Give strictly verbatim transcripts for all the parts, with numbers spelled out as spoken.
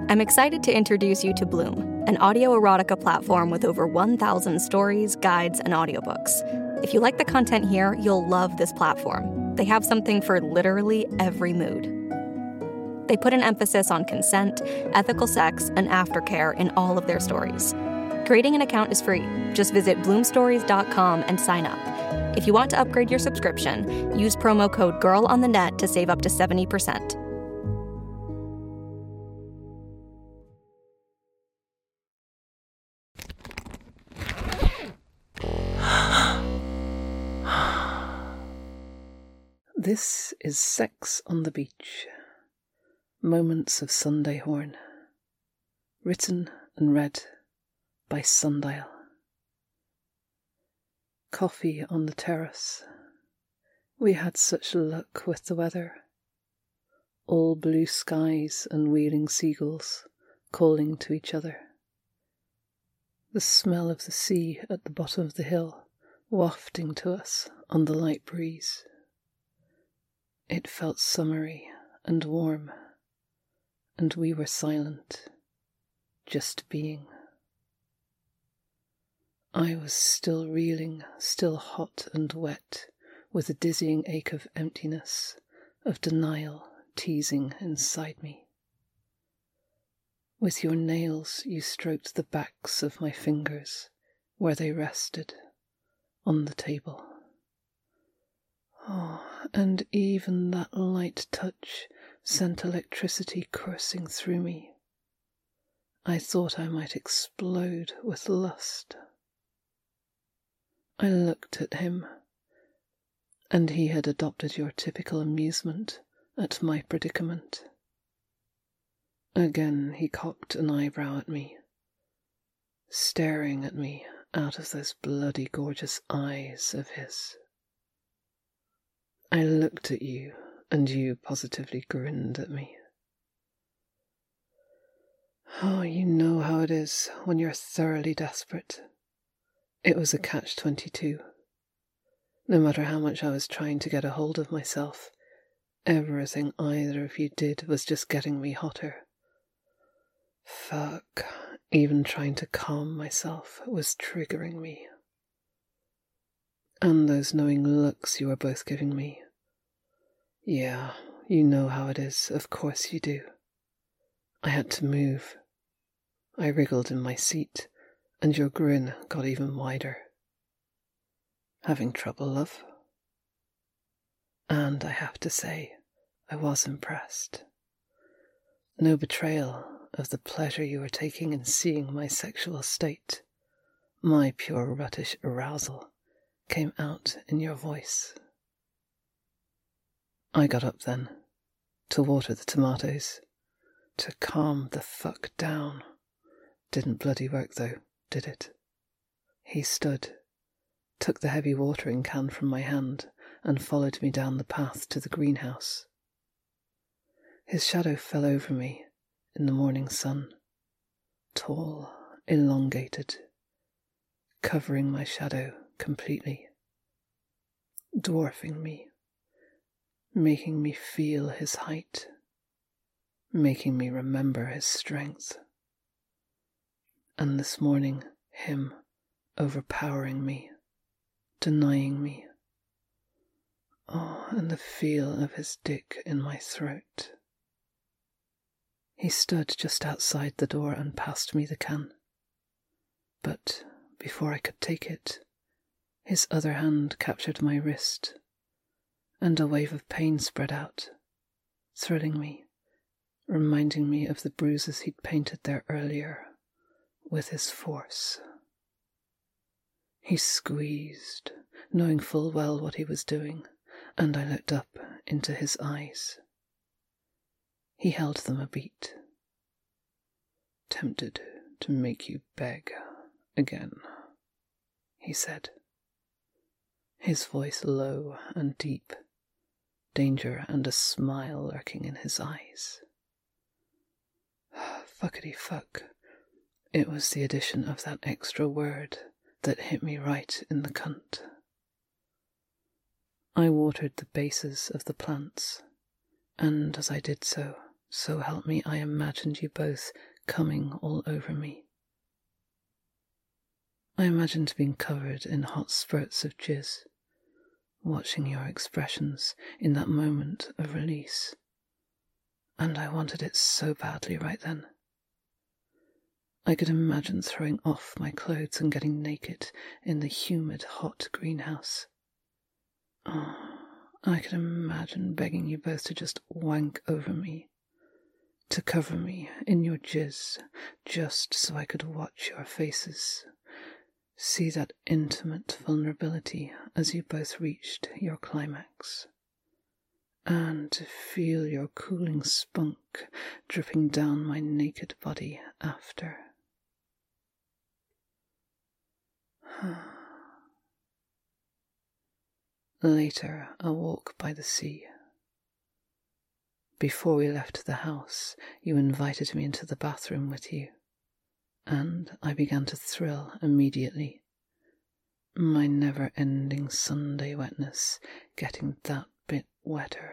I'm excited to introduce you to Bloom, an audio erotica platform with over one thousand stories, guides, and audiobooks. If you like the content here, you'll love this platform. They have something for literally every mood. They put an emphasis on consent, ethical sex, and aftercare in all of their stories. Creating an account is free. Just visit bloom stories dot com and sign up. If you want to upgrade your subscription, use promo code GIRLONTHENET to save up to seventy percent. This is Sex on the Beach. Moments of Sunday Horn. Written and read by Sundial. Coffee on the terrace. We had such luck with the weather. All blue skies and wheeling seagulls calling to each other. The smell of the sea at the bottom of the hill wafting to us on the light breeze. It felt summery and warm, and we were silent, just being. I was still reeling, still hot and wet, with a dizzying ache of emptiness, of denial teasing inside me. With your nails you stroked the backs of my fingers where they rested, on the table. Oh, and even that light touch sent electricity coursing through me. I thought I might explode with lust. I looked at him, and he had adopted your typical amusement at my predicament. Again he cocked an eyebrow at me, staring at me out of those bloody gorgeous eyes of his. I looked at you, and you positively grinned at me. Oh, you know how it is when you're thoroughly desperate. It was a catch twenty-two. No matter how much I was trying to get a hold of myself, everything either of you did was just getting me hotter. Fuck, even trying to calm myself was triggering me. And those knowing looks you were both giving me. Yeah, you know how it is, of course you do. I had to move. I wriggled in my seat, and your grin got even wider. Having trouble, love? And I have to say, I was impressed. No betrayal of the pleasure you were taking in seeing my sexual state, my pure ruttish arousal, came out in your voice. I got up then, to water the tomatoes, to calm the fuck down. Didn't bloody work though, did it? He stood, took the heavy watering can from my hand, and followed me down the path to the greenhouse. His shadow fell over me in the morning sun, tall, elongated, covering my shadow completely, dwarfing me, making me feel his height, making me remember his strength. And this morning, him overpowering me, denying me. Oh, and the feel of his dick in my throat. He stood just outside the door and passed me the can. But before I could take it, his other hand captured my wrist, and a wave of pain spread out, thrilling me, reminding me of the bruises he'd painted there earlier with his force. He squeezed, knowing full well what he was doing, and I looked up into his eyes. He held them a beat. Tempted to make you beg again, he said, his voice low and deep, danger and a smile lurking in his eyes. Fuckity fuck. It was the addition of that extra word that hit me right in the cunt. I watered the bases of the plants, and as I did so, So help me, I imagined you both coming all over me. I imagined being covered in hot spurts of jizz, watching your expressions in that moment of release. And I wanted it so badly right then. I could imagine throwing off my clothes and getting naked in the humid, hot greenhouse. Oh, I could imagine begging you both to just wank over me, to cover me in your jizz, just so I could watch your faces, see that intimate vulnerability as you both reached your climax, and to feel your cooling spunk dripping down my naked body after. Later, a walk by the sea. Before we left the house, you invited me into the bathroom with you, and I began to thrill immediately. My never-ending Sunday wetness getting that bit wetter.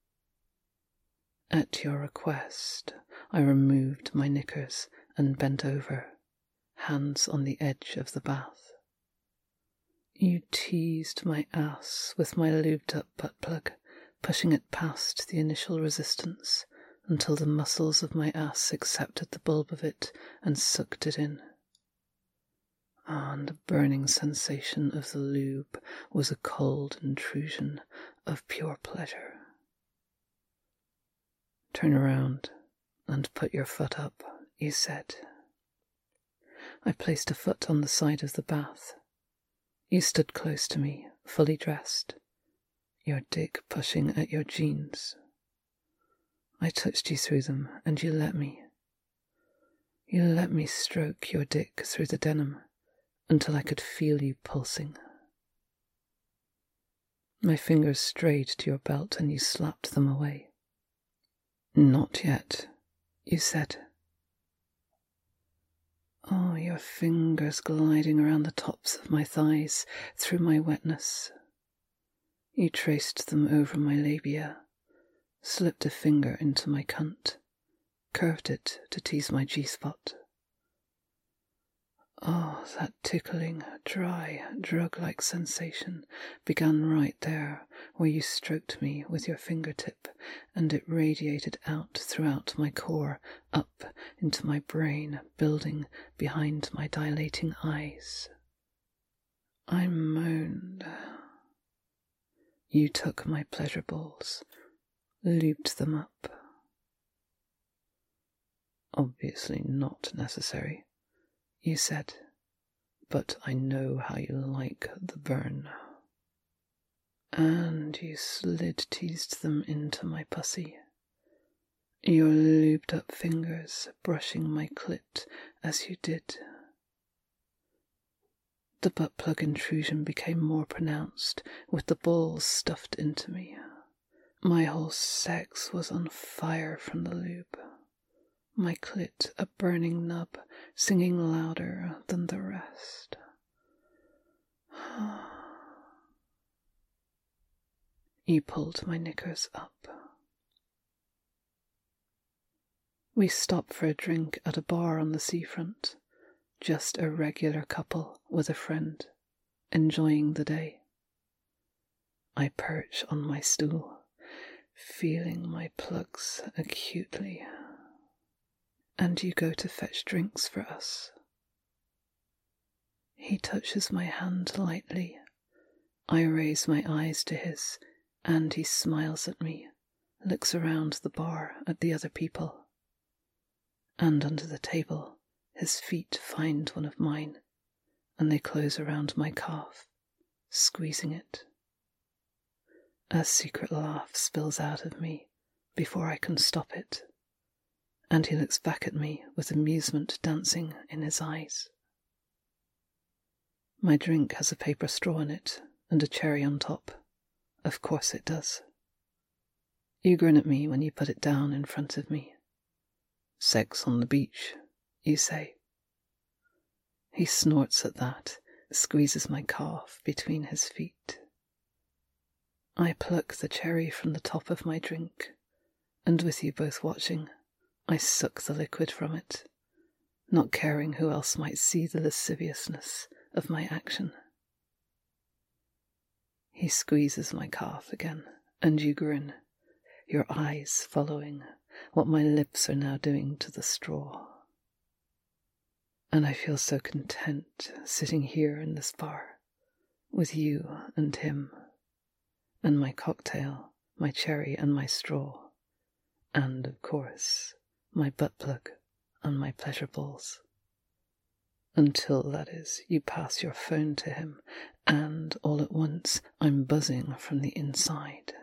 At your request, I removed my knickers and bent over, hands on the edge of the bath. You teased my ass with my lubed-up butt plug, pushing it past the initial resistance until the muscles of my ass accepted the bulb of it and sucked it in. Ah, and the burning sensation of the lube was a cold intrusion of pure pleasure. Turn around and put your foot up, you said. I placed a foot on the side of the bath. You stood close to me, fully dressed, your dick pushing at your jeans. I touched you through them, and you let me. You let me stroke your dick through the denim until I could feel you pulsing. My fingers strayed to your belt, and you slapped them away. Not yet, you said. Oh, your fingers gliding around the tops of my thighs through my wetness. You traced them over my labia, slipped a finger into my cunt, curved it to tease my G-spot. Oh, that tickling, dry, drug-like sensation began right there where you stroked me with your fingertip, and it radiated out throughout my core, up into my brain, building behind my dilating eyes. I moaned. You took my pleasure balls, lubed them up. Obviously not necessary, you said, but I know how you like the burn. And you slid teased them into my pussy, your lubed up fingers brushing my clit as you did. The butt plug intrusion became more pronounced, with the balls stuffed into me. My whole sex was on fire from the lube. My clit a burning nub, singing louder than the rest. You pulled my knickers up. We stopped for a drink at a bar on the seafront, just a regular couple with a friend, enjoying the day. I perch on my stool, feeling my plugs acutely. And you go to fetch drinks for us. He touches my hand lightly. I raise my eyes to his, and he smiles at me, looks around the bar at the other people. And under the table, his feet find one of mine, and they close around my calf, squeezing it. A secret laugh spills out of me before I can stop it, and he looks back at me with amusement dancing in his eyes. My drink has a paper straw in it and a cherry on top. Of course it does. You grin at me when you put it down in front of me. Sex on the beach, you say. He snorts at that, squeezes my calf between his feet. I pluck the cherry from the top of my drink, and with you both watching, I suck the liquid from it, not caring who else might see the lasciviousness of my action. He squeezes my calf again, and you grin, your eyes following what my lips are now doing to the straw. And I feel so content sitting here in this bar, with you and him, and my cocktail, my cherry and my straw, and, of course, my butt plug and my pleasure balls. Until, that is, you pass your phone to him, and all at once I'm buzzing from the inside.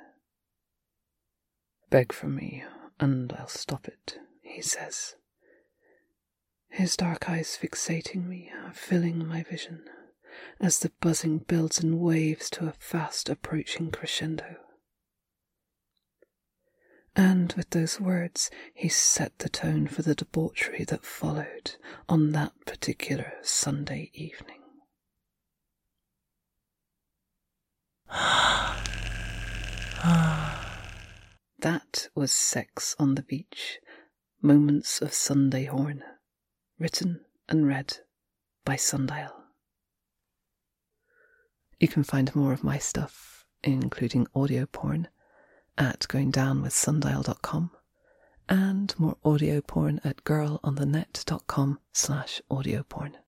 Beg from me, and I'll stop it, he says, his dark eyes fixating me, filling my vision, as the buzzing builds in waves to a fast approaching crescendo. And with those words, he set the tone for the debauchery that followed on that particular Sunday evening. That was Sex on the Beach, Moments of Sunday Horn, written and read by Sundial. You can find more of my stuff, including audio porn, at going down with sundial dot com, and more audio porn at girl on the net dot com slash audio porn.